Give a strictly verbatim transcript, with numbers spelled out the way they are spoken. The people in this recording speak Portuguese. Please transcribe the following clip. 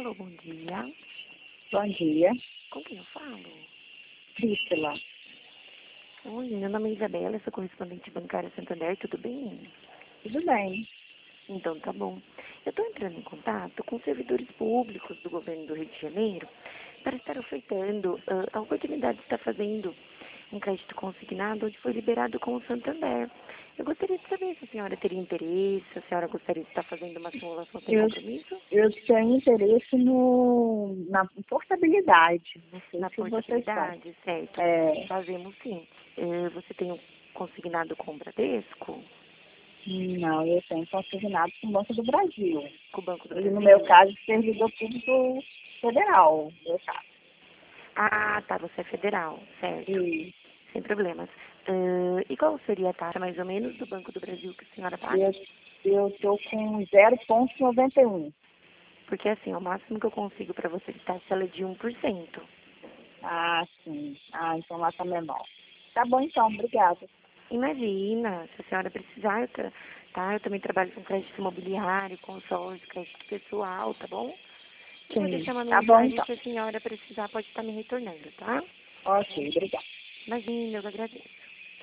Alô, bom dia. Bom dia. Com quem eu falo? Priscila. Oi, meu nome é Isabela, sou correspondente bancária Santander, tudo bem? Tudo bem? Então tá bom. Eu estou entrando em contato com servidores públicos do governo do Rio de Janeiro para estar ofertando uh, a oportunidade de estar fazendo um crédito consignado onde foi liberado com o Santander. Eu gostaria de saber se a senhora teria interesse, se a senhora gostaria de estar fazendo uma simulação sem Eu, compromisso. eu tenho interesse no, na portabilidade. Não sei Na se vocês fazem. portabilidade, certo? É, Fazemos sim. Eh, você tem um consignado com o Bradesco? não, eu tenho consignado com o Banco do Brasil. Com o Banco do E no Brasil? meu caso, servidor público federal. No meu caso. Ah, tá, você é federal, certo. E Sem problemas. Ah, e qual seria a taxa, mais ou menos, do Banco do Brasil que a senhora paga? eu estou com zero vírgula noventa e um. Porque, assim, o máximo que eu consigo para você de taxa ela é de um por cento. Ah, sim. Ah, então lá está menor. Tá bom então, obrigada. Imagina, se a senhora precisar, eu tra- tá? Eu também trabalho com crédito imobiliário, consórcio, crédito pessoal, tá bom? Eu vou Sim, deixar uma tá bom mensagem, então. se a senhora precisar, pode estar me retornando, tá? Ok, obrigada. Imagina, eu agradeço.